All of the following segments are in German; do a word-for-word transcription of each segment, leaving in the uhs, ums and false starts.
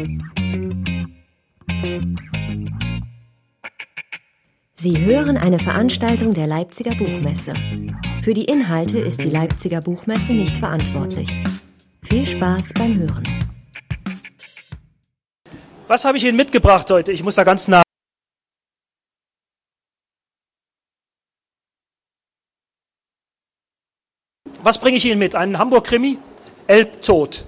Sie hören eine Veranstaltung der Leipziger Buchmesse. Für die Inhalte ist die Leipziger Buchmesse nicht verantwortlich. Viel Spaß beim Hören. Was habe ich Ihnen mitgebracht heute? Ich muss da ganz nah. Was bringe ich Ihnen mit? Einen Hamburg-Krimi? Elbtod.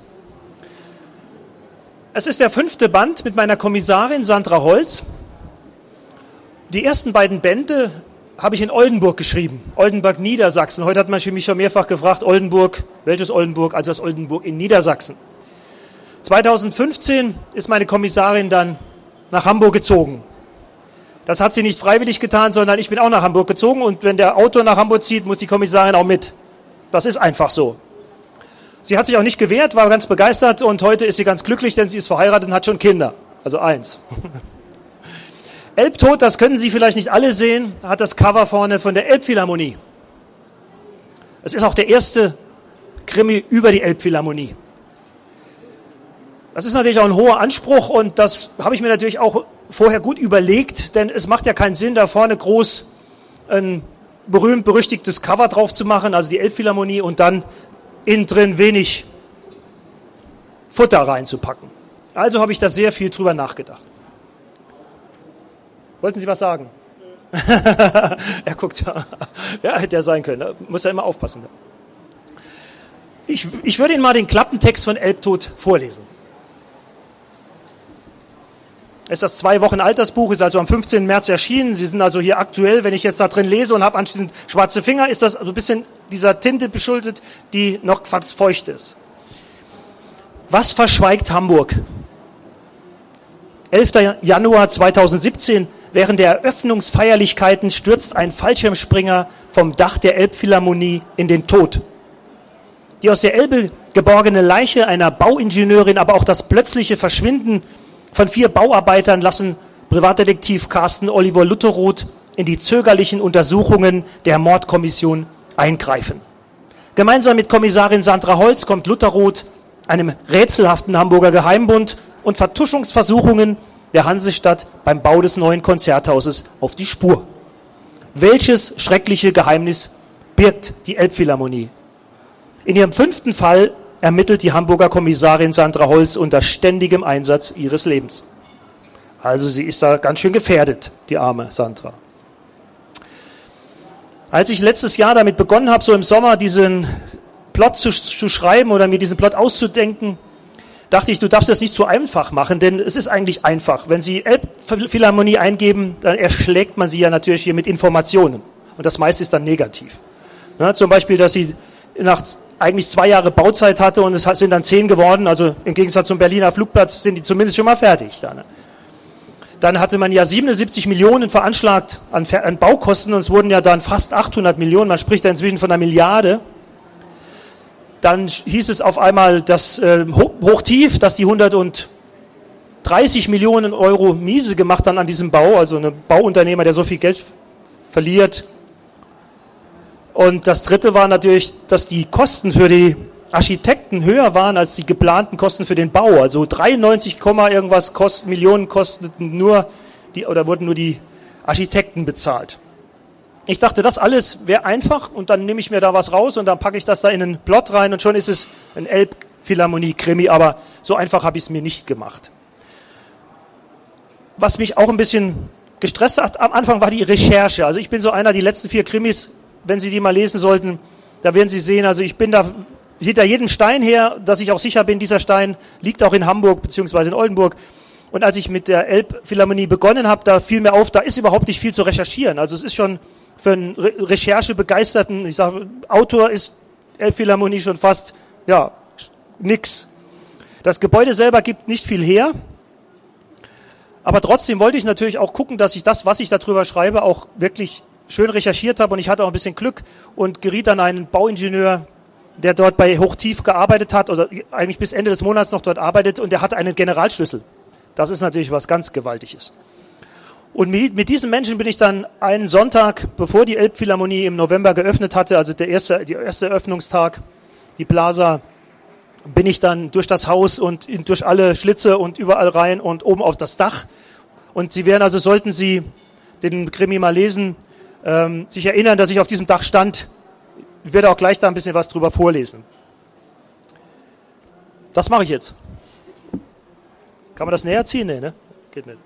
Es ist der fünfte Band mit meiner Kommissarin Sandra Holz. Die ersten beiden Bände habe ich in Oldenburg geschrieben. Oldenburg, Niedersachsen. Heute hat man mich schon mehrfach gefragt, Oldenburg, welches Oldenburg? Also das Oldenburg in Niedersachsen. zweitausendfünfzehn ist meine Kommissarin dann nach Hamburg gezogen. Das hat sie nicht freiwillig getan, sondern ich bin auch nach Hamburg gezogen. Und wenn der Autor nach Hamburg zieht, muss die Kommissarin auch mit. Das ist einfach so. Sie hat sich auch nicht gewehrt, war ganz begeistert und heute ist sie ganz glücklich, denn sie ist verheiratet und hat schon Kinder. Also eins. Elbtod, das können Sie vielleicht nicht alle sehen, hat das Cover vorne von der Elbphilharmonie. Es ist auch der erste Krimi über die Elbphilharmonie. Das ist natürlich auch ein hoher Anspruch und das habe ich mir natürlich auch vorher gut überlegt, denn es macht ja keinen Sinn, da vorne groß ein berühmt-berüchtigtes Cover drauf zu machen, also die Elbphilharmonie, und dann innen drin wenig Futter reinzupacken. Also habe ich da sehr viel drüber nachgedacht. Wollten Sie was sagen? Er guckt, ja, hätte er sein können. Da muss er immer aufpassen. Ich, ich würde Ihnen mal den Klappentext von Elbtod vorlesen. Es ist das zwei Wochen alt, das Buch, ist also am fünfzehnten März erschienen. Sie sind also hier aktuell, wenn ich jetzt da drin lese und habe anschließend schwarze Finger, ist das also ein bisschen dieser Tinte beschuldet, die noch fast feucht ist. Was verschweigt Hamburg? elfter Januar zweitausendsiebzehn. Während der Eröffnungsfeierlichkeiten stürzt ein Fallschirmspringer vom Dach der Elbphilharmonie in den Tod. Die aus der Elbe geborgene Leiche einer Bauingenieurin, aber auch das plötzliche Verschwinden von vier Bauarbeitern lassen Privatdetektiv Carsten Oliver Lutteroth in die zögerlichen Untersuchungen der Mordkommission eingreifen. Gemeinsam mit Kommissarin Sandra Holz kommt Lutteroth einem rätselhaften Hamburger Geheimbund und Vertuschungsversuchungen der Hansestadt beim Bau des neuen Konzerthauses auf die Spur. Welches schreckliche Geheimnis birgt die Elbphilharmonie? In ihrem fünften Fall ermittelt die Hamburger Kommissarin Sandra Holz unter ständigem Einsatz ihres Lebens. Also sie ist da ganz schön gefährdet, die arme Sandra. Als ich letztes Jahr damit begonnen habe, so im Sommer diesen Plot zu, zu schreiben oder mir diesen Plot auszudenken, dachte ich, du darfst das nicht zu einfach machen, denn es ist eigentlich einfach. Wenn Sie Elbphilharmonie eingeben, dann erschlägt man Sie ja natürlich hier mit Informationen. Und das meiste ist dann negativ. Ja, zum Beispiel, dass sie nach eigentlich zwei Jahre Bauzeit hatte und es sind dann zehn geworden, also im Gegensatz zum Berliner Flugplatz sind die zumindest schon mal fertig. Dann, dann hatte man ja siebenundsiebzig Millionen veranschlagt an, an Baukosten und es wurden ja dann fast achthundert Millionen, man spricht da inzwischen von einer Milliarde. Dann hieß es auf einmal, dass äh, hochtief, dass die hundertdreißig Millionen Euro miese gemacht haben an diesem Bau, also ein Bauunternehmer, der so viel Geld verliert. Und das Dritte war natürlich, dass die Kosten für die Architekten höher waren als die geplanten Kosten für den Bau. Also dreiundneunzig, irgendwas Kosten, Millionen kosteten nur die, oder wurden nur die Architekten bezahlt. Ich dachte, das alles wäre einfach und dann nehme ich mir da was raus und dann packe ich das da in einen Plot rein und schon ist es ein Elbphilharmonie-Krimi, aber so einfach habe ich es mir nicht gemacht. Was mich auch ein bisschen gestresst hat am Anfang war die Recherche. Also ich bin so einer, die letzten vier Krimis, wenn Sie die mal lesen sollten, da werden Sie sehen, also ich bin da hinter jedem Stein her, dass ich auch sicher bin, dieser Stein liegt auch in Hamburg beziehungsweise in Oldenburg. Und als ich mit der Elbphilharmonie begonnen habe, da fiel mir auf, da ist überhaupt nicht viel zu recherchieren. Also es ist schon für einen Re- Recherchebegeisterten, ich sage, Autor ist Elbphilharmonie schon fast, ja, nix. Das Gebäude selber gibt nicht viel her, aber trotzdem wollte ich natürlich auch gucken, dass ich das, was ich darüber schreibe, auch wirklich schön recherchiert habe und ich hatte auch ein bisschen Glück und geriet an einen Bauingenieur, der dort bei Hochtief gearbeitet hat oder eigentlich bis Ende des Monats noch dort arbeitet und der hatte einen Generalschlüssel. Das ist natürlich was ganz Gewaltiges. Und mit, mit diesem Menschen bin ich dann einen Sonntag, bevor die Elbphilharmonie im November geöffnet hatte, also der erste, der erste Eröffnungstag, die Plaza bin ich dann durch das Haus und in, durch alle Schlitze und überall rein und oben auf das Dach. Und Sie werden also, sollten Sie den Krimi mal lesen, ähm, sich erinnern, dass ich auf diesem Dach stand. Ich werde auch gleich da ein bisschen was drüber vorlesen. Das mache ich jetzt. Kann man das näher ziehen? Nee, ne? Geht nicht.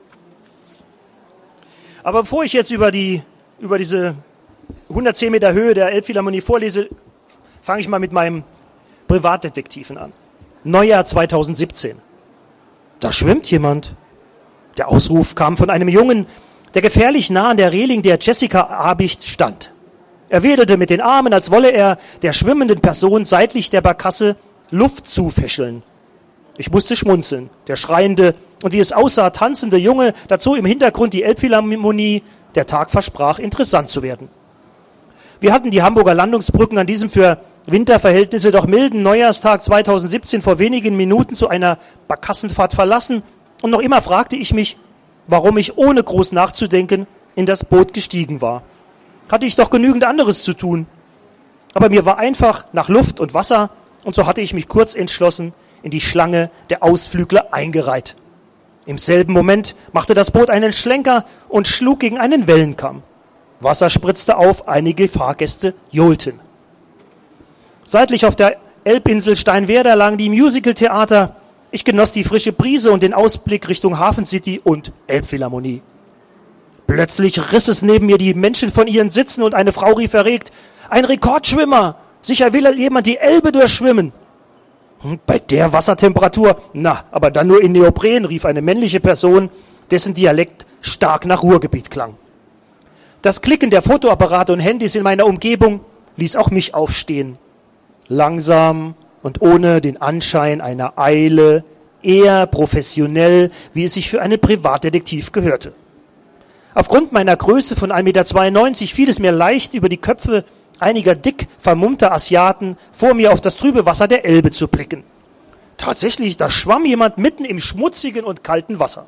Aber bevor ich jetzt über die, über diese hundertzehn Meter Höhe der Elbphilharmonie vorlese, fange ich mal mit meinem Privatdetektiven an. Neujahr zweitausendsiebzehn. Da schwimmt jemand. Der Ausruf kam von einem Jungen, der gefährlich nah an der Reling der Jessica Abicht stand. Er wedelte mit den Armen, als wolle er der schwimmenden Person seitlich der Barkasse Luft zufächeln. Ich musste schmunzeln. Der schreiende und wie es aussah, tanzende Junge, dazu im Hintergrund die Elbphilharmonie. Der Tag versprach, interessant zu werden. Wir hatten die Hamburger Landungsbrücken an diesem für Winterverhältnisse doch milden Neujahrstag zweitausendsiebzehn vor wenigen Minuten zu einer Barkassenfahrt verlassen und noch immer fragte ich mich, warum ich ohne groß nachzudenken in das Boot gestiegen war. Hatte ich doch genügend anderes zu tun. Aber mir war einfach nach Luft und Wasser und so hatte ich mich kurz entschlossen in die Schlange der Ausflügler eingereiht. Im selben Moment machte das Boot einen Schlenker und schlug gegen einen Wellenkamm. Wasser spritzte auf, einige Fahrgäste johlten. Seitlich auf der Elbinsel Steinwerder lagen die Musical-Theater. Ich genoss die frische Brise und den Ausblick Richtung Hafen City und Elbphilharmonie. Plötzlich riss es neben mir die Menschen von ihren Sitzen und eine Frau rief erregt, ein Rekordschwimmer, sicher will jemand die Elbe durchschwimmen. Hm, bei der Wassertemperatur, na, aber dann nur in Neopren, rief eine männliche Person, dessen Dialekt stark nach Ruhrgebiet klang. Das Klicken der Fotoapparate und Handys in meiner Umgebung ließ auch mich aufstehen. Langsam und ohne den Anschein einer Eile, eher professionell, wie es sich für einen Privatdetektiv gehörte. Aufgrund meiner Größe von ein Meter zweiundneunzig fiel es mir leicht, über die Köpfe einiger dick vermummter Asiaten vor mir auf das trübe Wasser der Elbe zu blicken. Tatsächlich, da schwamm jemand mitten im schmutzigen und kalten Wasser.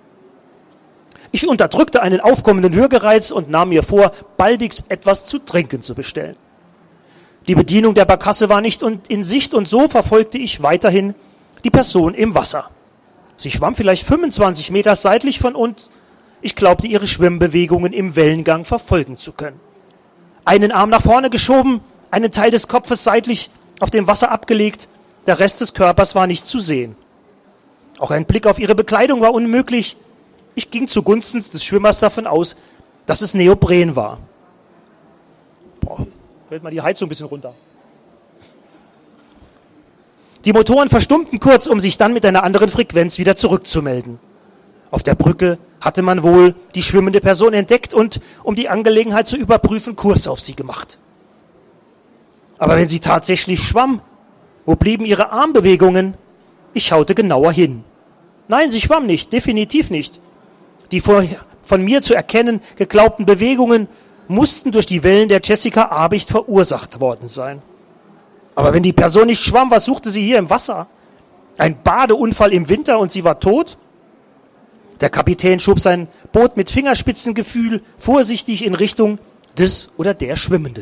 Ich unterdrückte einen aufkommenden Würgereiz und nahm mir vor, baldigst etwas zu trinken zu bestellen. Die Bedienung der Barkasse war nicht in Sicht und so verfolgte ich weiterhin die Person im Wasser. Sie schwamm vielleicht fünfundzwanzig Meter seitlich von uns. Ich glaubte, ihre Schwimmbewegungen im Wellengang verfolgen zu können. Einen Arm nach vorne geschoben, einen Teil des Kopfes seitlich auf dem Wasser abgelegt, der Rest des Körpers war nicht zu sehen. Auch ein Blick auf ihre Bekleidung war unmöglich. Ich ging zugunsten des Schwimmers davon aus, dass es Neopren war. Boah, hält mal die Heizung ein bisschen runter. Die Motoren verstummten kurz, um sich dann mit einer anderen Frequenz wieder zurückzumelden. Auf der Brücke hatte man wohl die schwimmende Person entdeckt und, um die Angelegenheit zu überprüfen, Kurs auf sie gemacht. Aber wenn sie tatsächlich schwamm, wo blieben ihre Armbewegungen? Ich schaute genauer hin. Nein, sie schwamm nicht, definitiv nicht. Die von mir zu erkennen geglaubten Bewegungen mussten durch die Wellen der Jessica Abicht verursacht worden sein. Aber wenn die Person nicht schwamm, was suchte sie hier im Wasser? Ein Badeunfall im Winter und sie war tot? Der Kapitän schob sein Boot mit Fingerspitzengefühl vorsichtig in Richtung des oder der Schwimmenden.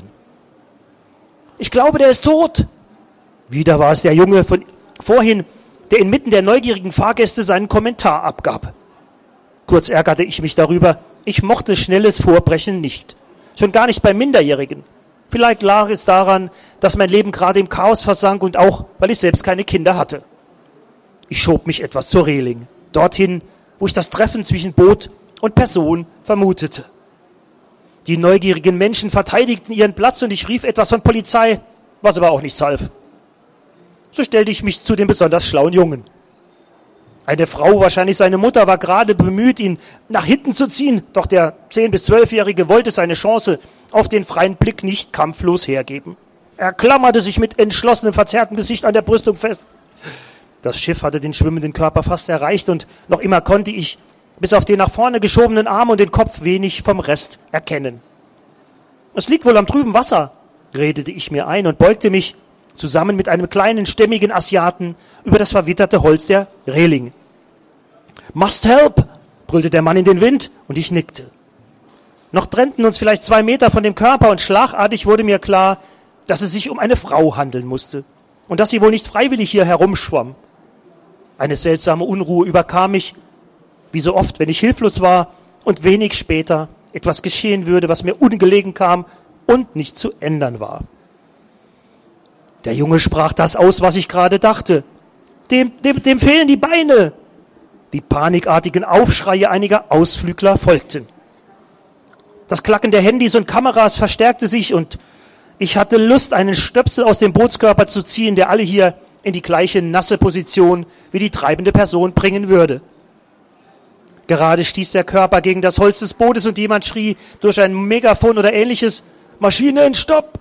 Ich glaube, der ist tot. Wieder war es der Junge von vorhin, der inmitten der neugierigen Fahrgäste seinen Kommentar abgab. Kurz ärgerte ich mich darüber. Ich mochte schnelles Vorbrechen nicht. Schon gar nicht bei Minderjährigen. Vielleicht lag es daran, dass mein Leben gerade im Chaos versank und auch, weil ich selbst keine Kinder hatte. Ich schob mich etwas zur Reling. Dorthin, wo ich das Treffen zwischen Boot und Person vermutete. Die neugierigen Menschen verteidigten ihren Platz und ich rief etwas von Polizei, was aber auch nichts half. So stellte ich mich zu dem besonders schlauen Jungen. Eine Frau, wahrscheinlich seine Mutter, war gerade bemüht, ihn nach hinten zu ziehen, doch der zehn- bis zwölfjährige wollte seine Chance auf den freien Blick nicht kampflos hergeben. Er klammerte sich mit entschlossenem, verzerrtem Gesicht an der Brüstung fest. Das Schiff hatte den schwimmenden Körper fast erreicht und noch immer konnte ich, bis auf den nach vorne geschobenen Arm und den Kopf, wenig vom Rest erkennen. Es liegt wohl am trüben Wasser, redete ich mir ein und beugte mich zusammen mit einem kleinen, stämmigen Asiaten über das verwitterte Holz der Reling. Must help, brüllte der Mann in den Wind und ich nickte. Noch trennten uns vielleicht zwei Meter von dem Körper und schlagartig wurde mir klar, dass es sich um eine Frau handeln musste. und dass sie wohl nicht freiwillig hier herumschwamm. Eine seltsame Unruhe überkam mich, wie so oft, wenn ich hilflos war und wenig später etwas geschehen würde, was mir ungelegen kam und nicht zu ändern war. Der Junge sprach das aus, was ich gerade dachte. Dem, dem, dem fehlen die Beine. Die panikartigen Aufschreie einiger Ausflügler folgten. Das Klacken der Handys und Kameras verstärkte sich und ich hatte Lust, einen Stöpsel aus dem Bootskörper zu ziehen, der alle hier in die gleiche nasse Position wie die treibende Person bringen würde. Gerade stieß der Körper gegen das Holz des Bootes und jemand schrie durch ein Megafon oder ähnliches: Maschine in Stopp!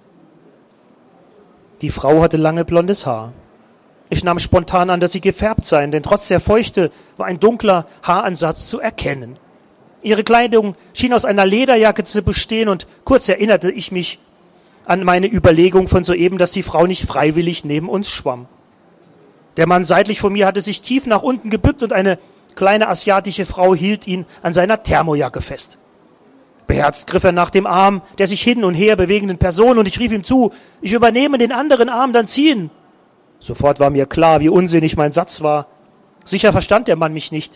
Die Frau hatte lange blondes Haar. Ich nahm spontan an, dass sie gefärbt seien, denn trotz der Feuchte war ein dunkler Haaransatz zu erkennen. Ihre Kleidung schien aus einer Lederjacke zu bestehen und kurz erinnerte ich mich an meine Überlegung von soeben, dass die Frau nicht freiwillig neben uns schwamm. Der Mann seitlich von mir hatte sich tief nach unten gebückt und eine kleine asiatische Frau hielt ihn an seiner Thermojacke fest. Beherzt griff er nach dem Arm der sich hin und her bewegenden Person und ich rief ihm zu: Ich übernehme den anderen Arm, dann ziehen. Sofort war mir klar, wie unsinnig mein Satz war. Sicher verstand der Mann mich nicht.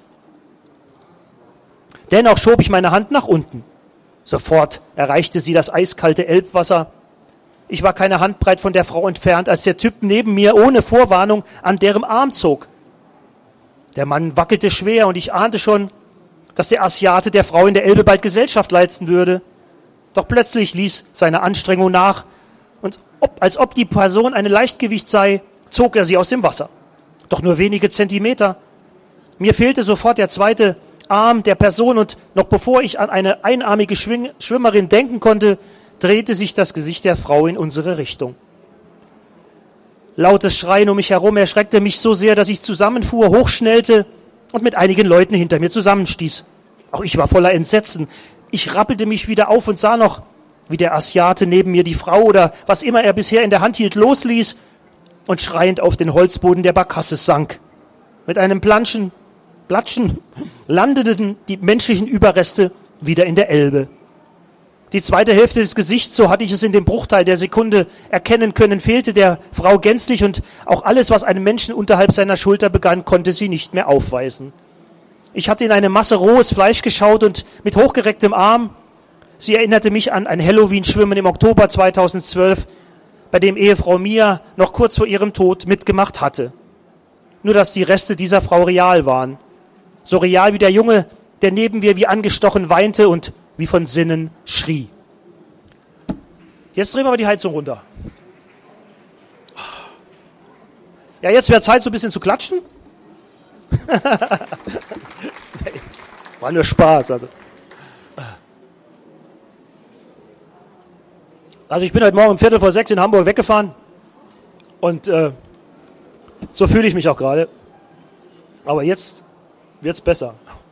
Dennoch schob ich meine Hand nach unten. Sofort erreichte sie das eiskalte Elbwasser. Ich war keine Handbreit von der Frau entfernt, als der Typ neben mir ohne Vorwarnung an deren Arm zog. Der Mann wackelte schwer und ich ahnte schon, dass der Asiate der Frau in der Elbe bald Gesellschaft leisten würde. Doch plötzlich ließ seine Anstrengung nach und ob, als ob die Person ein Leichtgewicht sei, zog er sie aus dem Wasser. Doch nur wenige Zentimeter. Mir fehlte sofort der zweite Arm der Person und noch bevor ich an eine einarmige Schwing- Schwimmerin denken konnte, drehte sich das Gesicht der Frau in unsere Richtung. Lautes Schreien um mich herum erschreckte mich so sehr, dass ich zusammenfuhr, hochschnellte und mit einigen Leuten hinter mir zusammenstieß. Auch ich war voller Entsetzen. Ich rappelte mich wieder auf und sah noch, wie der Asiate neben mir die Frau oder was immer er bisher in der Hand hielt, losließ und schreiend auf den Holzboden der Barkasse sank. Mit einem Planschen, Platschen landeten die menschlichen Überreste wieder in der Elbe. Die zweite Hälfte des Gesichts, so hatte ich es in dem Bruchteil der Sekunde erkennen können, fehlte der Frau gänzlich und auch alles, was einem Menschen unterhalb seiner Schulter begann, konnte sie nicht mehr aufweisen. Ich hatte in eine Masse rohes Fleisch geschaut und mit hochgerecktem Arm. Sie erinnerte mich an ein Halloween-Schwimmen im Oktober zweitausendzwölf, bei dem Ehefrau Mia noch kurz vor ihrem Tod mitgemacht hatte. Nur, dass die Reste dieser Frau real waren. So real wie der Junge, der neben mir wie angestochen weinte und wie von Sinnen schrie. Jetzt drehen wir mal die Heizung runter. Ja, jetzt wäre Zeit, so ein bisschen zu klatschen. War nur Spaß. Also. also ich bin heute Morgen um Viertel vor sechs in Hamburg weggefahren und äh, so fühle ich mich auch gerade. Aber jetzt wird's besser.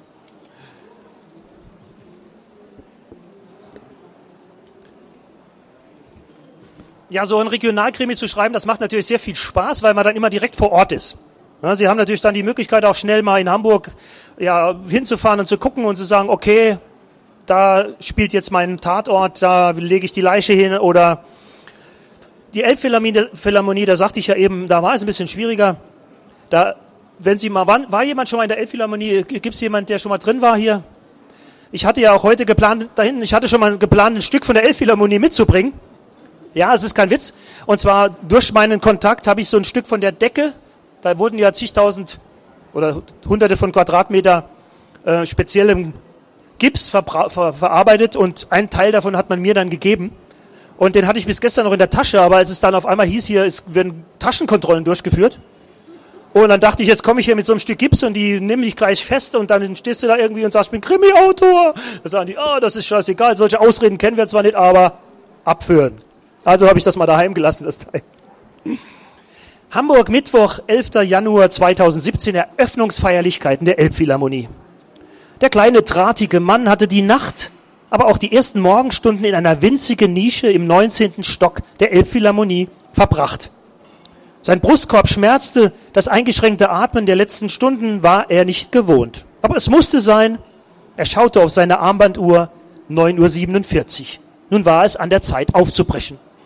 Ja, so ein Regionalkrimi zu schreiben, das macht natürlich sehr viel Spaß, weil man dann immer direkt vor Ort ist. Ja, Sie haben natürlich dann die Möglichkeit, auch schnell mal in Hamburg ja, hinzufahren und zu gucken und zu sagen, okay, da spielt jetzt mein Tatort, da lege ich die Leiche hin. Oder die Elbphilharmonie, da sagte ich ja eben, da war es ein bisschen schwieriger. Da, wenn Sie mal, war, war jemand schon mal in der Elbphilharmonie? Gibt es jemand, der schon mal drin war hier? Ich hatte ja auch heute geplant, da hinten, ich hatte schon mal geplant, ein Stück von der Elbphilharmonie mitzubringen. Ja, es ist kein Witz. Und zwar durch meinen Kontakt habe ich so ein Stück von der Decke, da wurden ja zigtausend oder hunderte von Quadratmeter äh, speziellem Gips verbra- ver- verarbeitet und einen Teil davon hat man mir dann gegeben. Und den hatte ich bis gestern noch in der Tasche, aber als es dann auf einmal hieß, hier es werden Taschenkontrollen durchgeführt. Und dann dachte ich, jetzt komme ich hier mit so einem Stück Gips und die nehmen dich gleich fest und dann stehst du da irgendwie und sagst, ich bin Krimi-Autor. Da sagen die, oh, das ist scheißegal, solche Ausreden kennen wir zwar nicht, aber abführen. Also habe ich das mal daheim gelassen, das Teil. Hamburg, Mittwoch, elfter Januar zweitausendsiebzehn, Eröffnungsfeierlichkeiten der Elbphilharmonie. Der kleine, drahtige Mann hatte die Nacht, aber auch die ersten Morgenstunden in einer winzigen Nische im neunzehnten Stock der Elbphilharmonie verbracht. Sein Brustkorb schmerzte, das eingeschränkte Atmen der letzten Stunden war er nicht gewohnt. Aber es musste sein. Er schaute auf seine Armbanduhr, neun Uhr siebenundvierzig. Nun war es an der Zeit aufzubrechen.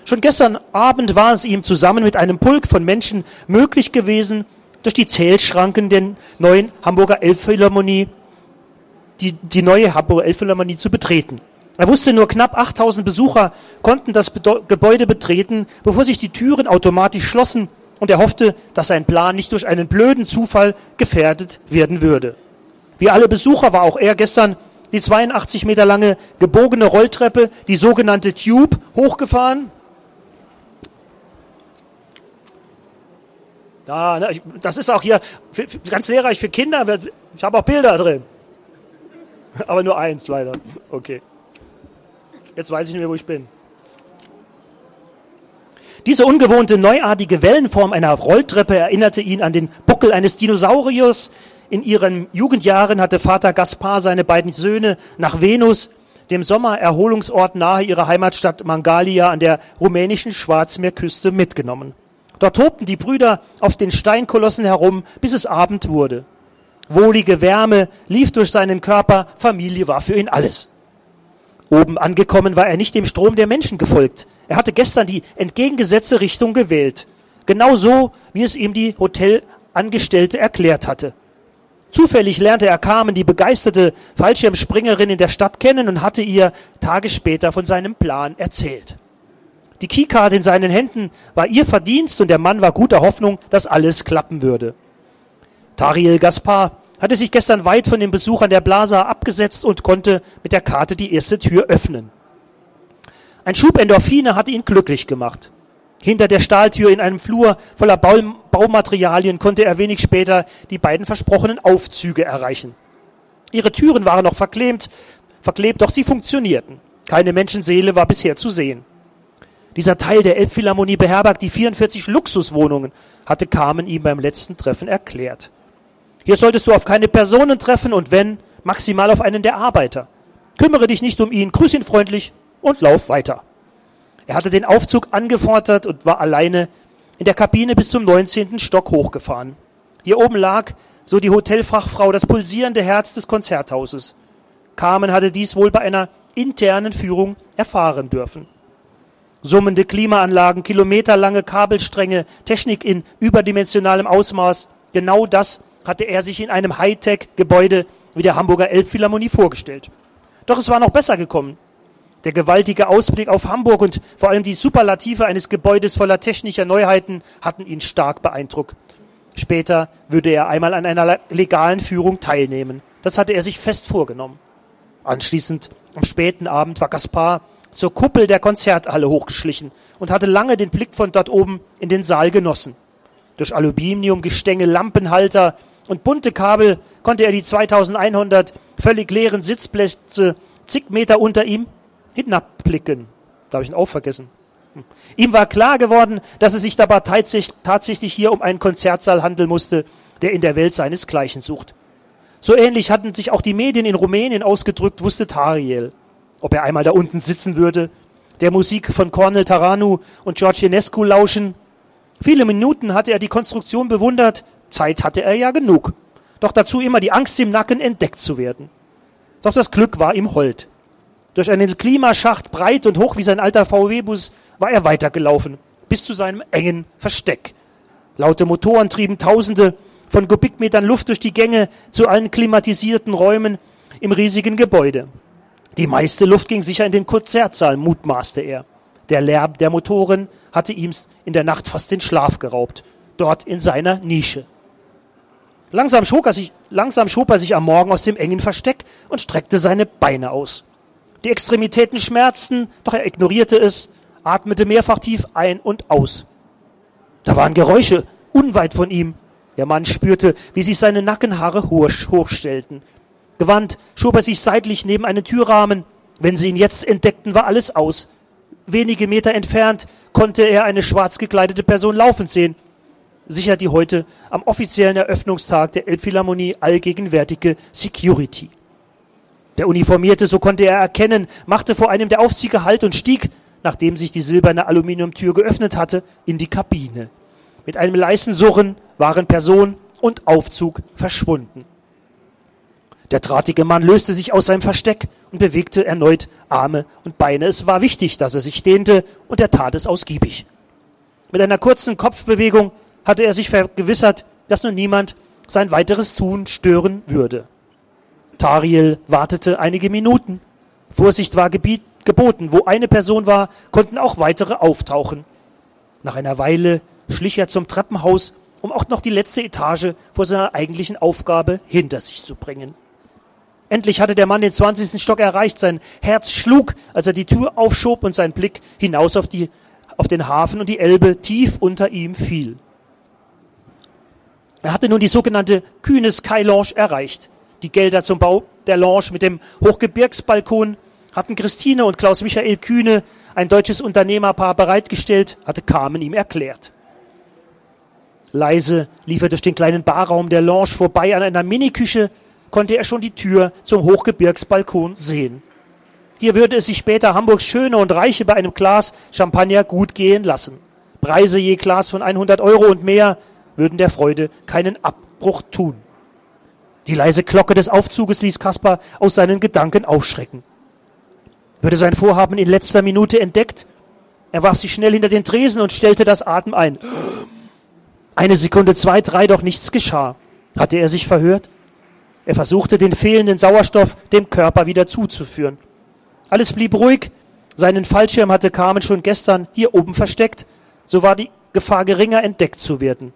Schon gestern Abend war es ihm zusammen mit einem Pulk von Menschen möglich gewesen, durch die Zählschranken der neuen Hamburger Elbphilharmonie, die, die neue Hamburger Elbphilharmonie zu betreten. Er wusste, nur knapp achttausend Besucher konnten das Bedeu- Gebäude betreten, bevor sich die Türen automatisch schlossen, und er hoffte, dass sein Plan nicht durch einen blöden Zufall gefährdet werden würde. Wie alle Besucher war auch er gestern die zweiundachtzig Meter lange gebogene Rolltreppe, die sogenannte Tube, hochgefahren. Da, ne, ich, das ist auch hier für, für, ganz lehrreich für Kinder. Ich habe auch Bilder drin. Aber nur eins leider. Okay. Jetzt weiß ich nicht mehr, wo ich bin. Diese ungewohnte, neuartige Wellenform einer Rolltreppe erinnerte ihn an den Buckel eines Dinosauriers. In ihren Jugendjahren hatte Vater Gaspar seine beiden Söhne nach Venus, dem Sommererholungsort nahe ihrer Heimatstadt Mangalia an der rumänischen Schwarzmeerküste, mitgenommen. Dort tobten die Brüder auf den Steinkolossen herum, bis es Abend wurde. Wohlige Wärme lief durch seinen Körper, Familie war für ihn alles. Oben angekommen war er nicht dem Strom der Menschen gefolgt. Er hatte gestern die entgegengesetzte Richtung gewählt. Genau so, wie es ihm die Hotelangestellte erklärt hatte. Zufällig lernte er Carmen, die begeisterte Fallschirmspringerin in der Stadt, kennen und hatte ihr Tage später von seinem Plan erzählt. Die Keycard in seinen Händen war ihr Verdienst und der Mann war guter Hoffnung, dass alles klappen würde. Tariel Gaspar hatte sich gestern weit von den Besuchern der Plaza abgesetzt und konnte mit der Karte die erste Tür öffnen. Ein Schub Endorphine hatte ihn glücklich gemacht. Hinter der Stahltür in einem Flur voller Baum- Baumaterialien konnte er wenig später die beiden versprochenen Aufzüge erreichen. Ihre Türen waren noch verklebt, verklebt, doch sie funktionierten. Keine Menschenseele war bisher zu sehen. Dieser Teil der Elbphilharmonie beherbergt die vierundvierzig Luxuswohnungen, hatte Carmen ihm beim letzten Treffen erklärt. Hier solltest du auf keine Personen treffen und wenn, maximal auf einen der Arbeiter. Kümmere dich nicht um ihn, grüß ihn freundlich und lauf weiter. Er hatte den Aufzug angefordert und war alleine in der Kabine bis zum neunzehnten Stock hochgefahren. Hier oben lag, so die Hotelfachfrau, das pulsierende Herz des Konzerthauses. Carmen hatte dies wohl bei einer internen Führung erfahren dürfen. Summende Klimaanlagen, kilometerlange Kabelstränge, Technik in überdimensionalem Ausmaß, genau das hatte er sich in einem Hightech-Gebäude wie der Hamburger Elbphilharmonie vorgestellt. Doch es war noch besser gekommen. Der gewaltige Ausblick auf Hamburg und vor allem die Superlative eines Gebäudes voller technischer Neuheiten hatten ihn stark beeindruckt. Später würde er einmal an einer legalen Führung teilnehmen. Das hatte er sich fest vorgenommen. Anschließend, am späten Abend, war Gaspar zur Kuppel der Konzerthalle hochgeschlichen und hatte lange den Blick von dort oben in den Saal genossen. Durch Aluminiumgestänge, Lampenhalter und bunte Kabel konnte er die zweitausendeinhundert völlig leeren Sitzplätze zig Meter unter ihm hinabblicken. Da habe ich ihn auch vergessen. Hm. Ihm war klar geworden, dass es sich dabei tatsächlich hier um einen Konzertsaal handeln musste, der in der Welt seinesgleichen sucht. So ähnlich hatten sich auch die Medien in Rumänien ausgedrückt, wusste Tariel. Ob er einmal da unten sitzen würde, der Musik von Cornel Taranu und George Enescu lauschen. Viele Minuten hatte er die Konstruktion bewundert, Zeit hatte er ja genug. Doch dazu immer die Angst im Nacken, entdeckt zu werden. Doch das Glück war ihm hold. Durch einen Klimaschacht, breit und hoch wie sein alter V W-Bus, war er weitergelaufen, bis zu seinem engen Versteck. Laute Motoren trieben Tausende von Kubikmetern Luft durch die Gänge zu allen klimatisierten Räumen im riesigen Gebäude. Die meiste Luft ging sicher in den Konzertsaal, mutmaßte er. Der Lärm der Motoren hatte ihm in der Nacht fast den Schlaf geraubt, dort in seiner Nische. Langsam schob er sich, langsam schob er sich am Morgen aus dem engen Versteck und streckte seine Beine aus. Die Extremitäten schmerzten, doch er ignorierte es, atmete mehrfach tief ein und aus. Da waren Geräusche unweit von ihm. Der Mann spürte, wie sich seine Nackenhaare hochstellten. Gewandt schob er sich seitlich neben einen Türrahmen. Wenn sie ihn jetzt entdeckten, war alles aus. Wenige Meter entfernt konnte er eine schwarz gekleidete Person laufend sehen. Sicher die heute am offiziellen Eröffnungstag der Elbphilharmonie allgegenwärtige Security. Der Uniformierte, so konnte er erkennen, machte vor einem der Aufzüge Halt und stieg, nachdem sich die silberne Aluminiumtür geöffnet hatte, in die Kabine. Mit einem leisen Surren waren Person und Aufzug verschwunden. Der drahtige Mann löste sich aus seinem Versteck und bewegte erneut Arme und Beine. Es war wichtig, dass er sich dehnte, und er tat es ausgiebig. Mit einer kurzen Kopfbewegung hatte er sich vergewissert, dass nun niemand sein weiteres Tun stören würde. Tariel wartete einige Minuten. Vorsicht war gebiet, geboten. Wo eine Person war, konnten auch weitere auftauchen. Nach einer Weile schlich er zum Treppenhaus, um auch noch die letzte Etage vor seiner eigentlichen Aufgabe hinter sich zu bringen. Endlich hatte der Mann den zwanzigsten Stock erreicht. Sein Herz schlug, als er die Tür aufschob und sein Blick hinaus auf, die, auf den Hafen und die Elbe tief unter ihm fiel. Er hatte nun die sogenannte Kühne Sky Lounge erreicht. Die Gelder zum Bau der Lounge mit dem Hochgebirgsbalkon hatten Christine und Klaus-Michael Kühne, ein deutsches Unternehmerpaar, bereitgestellt, hatte Carmen ihm erklärt. Leise lief er durch den kleinen Barraum der Lounge vorbei. An einer Miniküche konnte er schon die Tür zum Hochgebirgsbalkon sehen. Hier würde es sich später Hamburgs Schöne und Reiche bei einem Glas Champagner gut gehen lassen. Preise je Glas von hundert Euro und mehr würden der Freude keinen Abbruch tun. Die leise Glocke des Aufzuges ließ Kaspar aus seinen Gedanken aufschrecken. Würde sein Vorhaben in letzter Minute entdeckt? Er warf sich schnell hinter den Tresen und stellte das Atem ein. Eine Sekunde, zwei, drei, doch nichts geschah. Hatte er sich verhört? Er versuchte, den fehlenden Sauerstoff dem Körper wieder zuzuführen. Alles blieb ruhig. Seinen Fallschirm hatte Carmen schon gestern hier oben versteckt. So war die Gefahr geringer, entdeckt zu werden.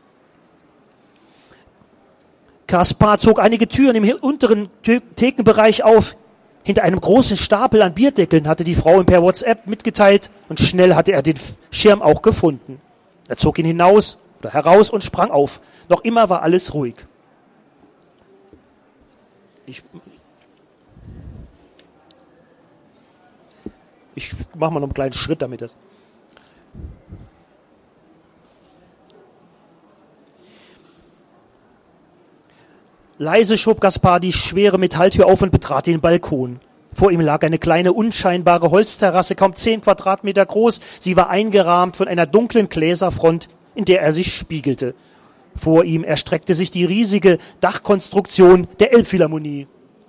Kaspar zog einige Türen im unteren Thekenbereich auf. Hinter einem großen Stapel an Bierdeckeln hatte die Frau ihm per WhatsApp mitgeteilt, und schnell hatte er den Schirm auch gefunden. Er zog ihn hinaus oder heraus und sprang auf. Noch immer war alles ruhig. Ich, ich mache mal noch einen kleinen Schritt, damit das... Leise schob Gaspar die schwere Metalltür auf und betrat den Balkon. Vor ihm lag eine kleine, unscheinbare Holzterrasse, kaum zehn Quadratmeter groß. Sie war eingerahmt von einer dunklen Gläserfront, in der er sich spiegelte. Vor ihm erstreckte sich die riesige Dachkonstruktion der Elbphilharmonie.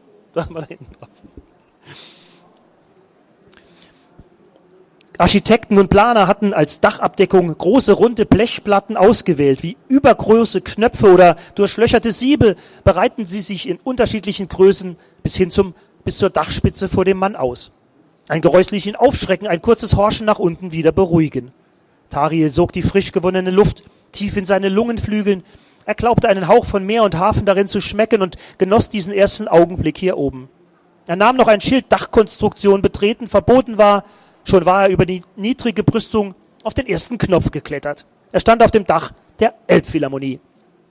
Architekten und Planer hatten als Dachabdeckung große runde Blechplatten ausgewählt. Wie übergroße Knöpfe oder durchlöcherte Siebe bereiten sie sich in unterschiedlichen Größen bis hin zum, bis zur Dachspitze vor dem Mann aus. Ein geräuschlichen Aufschrecken, ein kurzes Horchen nach unten wieder beruhigen. Tariel sog die frisch gewonnene Luft tief in seine Lungenflügeln. Er glaubte, einen Hauch von Meer und Hafen darin zu schmecken, und genoss diesen ersten Augenblick hier oben. Er nahm noch ein Schild, Dachkonstruktion betreten, verboten war. Schon war er über die niedrige Brüstung auf den ersten Knopf geklettert. Er stand auf dem Dach der Elbphilharmonie.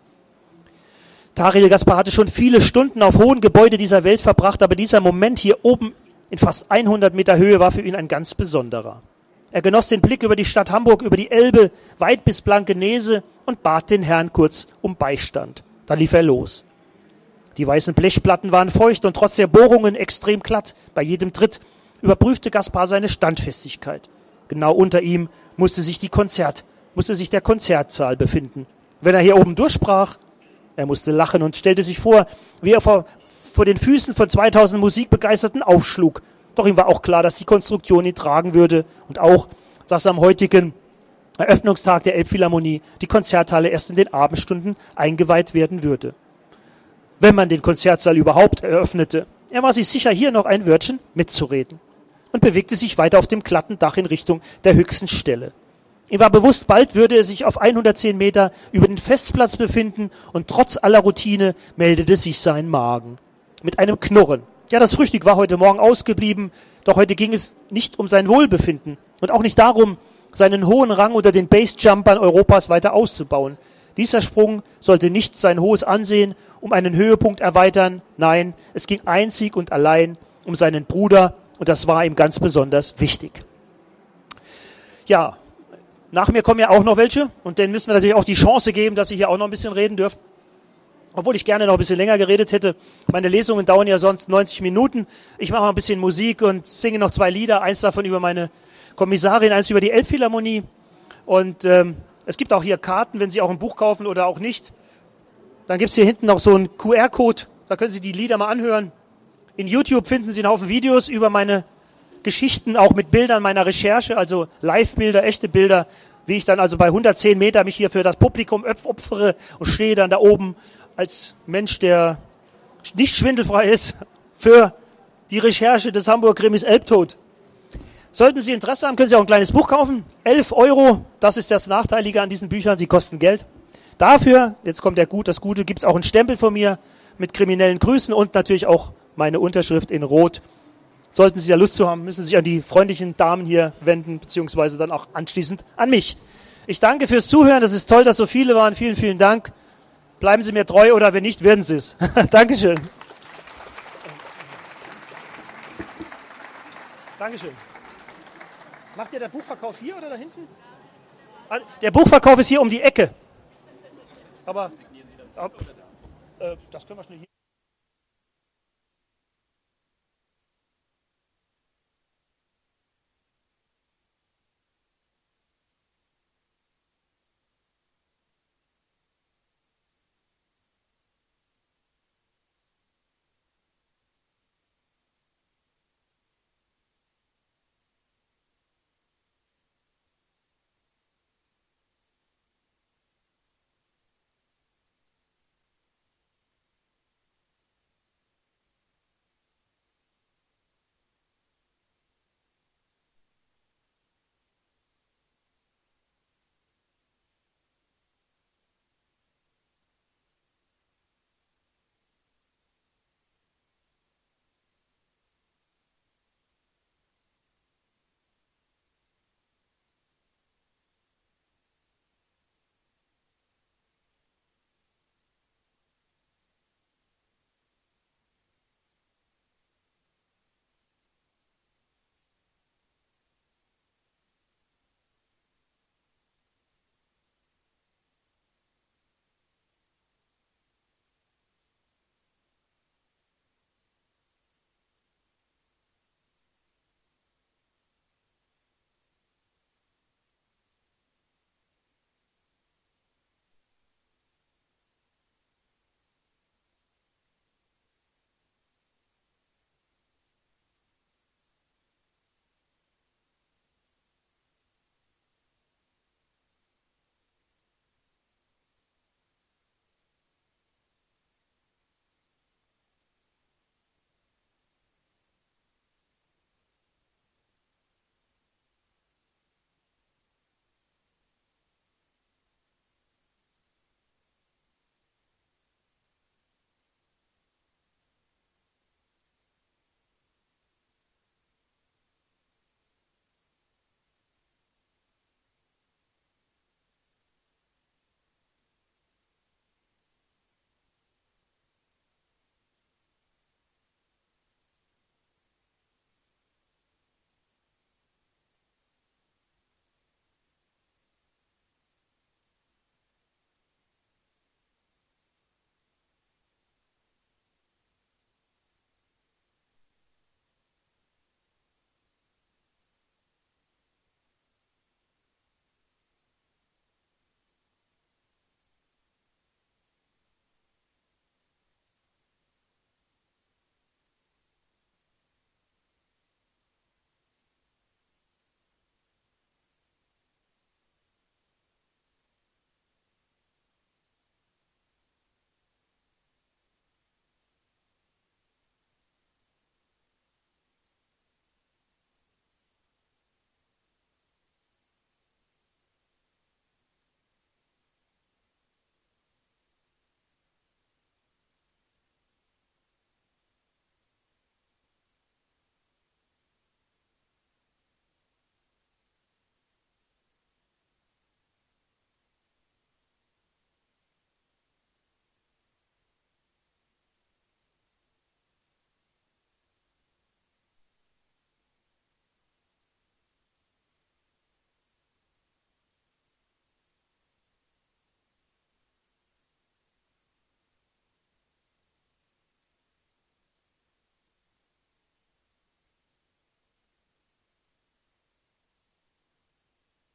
Tariel Gaspar hatte schon viele Stunden auf hohen Gebäuden dieser Welt verbracht, aber dieser Moment hier oben in fast hundert Meter Höhe war für ihn ein ganz besonderer. Er genoss den Blick über die Stadt Hamburg, über die Elbe, weit bis Blankenese, und bat den Herrn kurz um Beistand. Dann lief er los. Die weißen Blechplatten waren feucht und trotz der Bohrungen extrem glatt. Bei jedem Tritt überprüfte Gaspar seine Standfestigkeit. Genau unter ihm musste sich die Konzert, musste sich der Konzertsaal befinden. Wenn er hier oben durchsprach, er musste lachen und stellte sich vor, wie er vor, vor den Füßen von zweitausend Musikbegeisterten aufschlug. Doch ihm war auch klar, dass die Konstruktion ihn tragen würde, und auch, dass am heutigen Eröffnungstag der Elbphilharmonie die Konzerthalle erst in den Abendstunden eingeweiht werden würde. Wenn man den Konzertsaal überhaupt eröffnete. Er war sich sicher, hier noch ein Wörtchen mitzureden, und bewegte sich weiter auf dem glatten Dach in Richtung der höchsten Stelle. Ihm war bewusst, bald würde er sich auf hundertzehn Meter über den Festplatz befinden, und trotz aller Routine meldete sich sein Magen. Mit einem Knurren. Ja, das Frühstück war heute Morgen ausgeblieben, doch heute ging es nicht um sein Wohlbefinden und auch nicht darum, seinen hohen Rang unter den Basejumpern Europas weiter auszubauen. Dieser Sprung sollte nicht sein hohes Ansehen um einen Höhepunkt erweitern. Nein, es ging einzig und allein um seinen Bruder, und das war ihm ganz besonders wichtig. Ja, nach mir kommen ja auch noch welche, und denen müssen wir natürlich auch die Chance geben, dass sie hier auch noch ein bisschen reden dürfen. Obwohl ich gerne noch ein bisschen länger geredet hätte. Meine Lesungen dauern ja sonst neunzig Minuten. Ich mache mal ein bisschen Musik und singe noch zwei Lieder. Eins davon über meine Kommissarin, eins über die Elbphilharmonie. Und ähm, es gibt auch hier Karten, wenn Sie auch ein Buch kaufen oder auch nicht. Dann gibt's hier hinten noch so einen Q R-Code. Da können Sie die Lieder mal anhören. In YouTube finden Sie einen Haufen Videos über meine Geschichten, auch mit Bildern meiner Recherche, also Live-Bilder, echte Bilder, wie ich dann also bei hundertzehn Meter mich hier für das Publikum opfere und stehe dann da oben als Mensch, der nicht schwindelfrei ist, für die Recherche des Hamburg-Krimis Elbtod. Sollten Sie Interesse haben, können Sie auch ein kleines Buch kaufen. elf Euro, das ist das Nachteilige an diesen Büchern, sie kosten Geld. Dafür, jetzt kommt der Gut, das Gute, gibt es auch einen Stempel von mir mit kriminellen Grüßen und natürlich auch meine Unterschrift in Rot. Sollten Sie da Lust zu haben, müssen Sie sich an die freundlichen Damen hier wenden, beziehungsweise dann auch anschließend an mich. Ich danke fürs Zuhören, das ist toll, dass so viele waren. Vielen, vielen Dank. Bleiben Sie mir treu oder wenn nicht, werden Sie es. Dankeschön. Dankeschön. Macht ihr der Buchverkauf hier oder da hinten? Der Buchverkauf ist hier um die Ecke. Aber äh, das können wir schnell hier.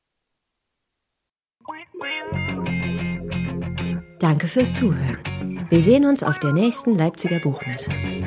Danke fürs Zuhören. Wir sehen uns auf der nächsten Leipziger Buchmesse.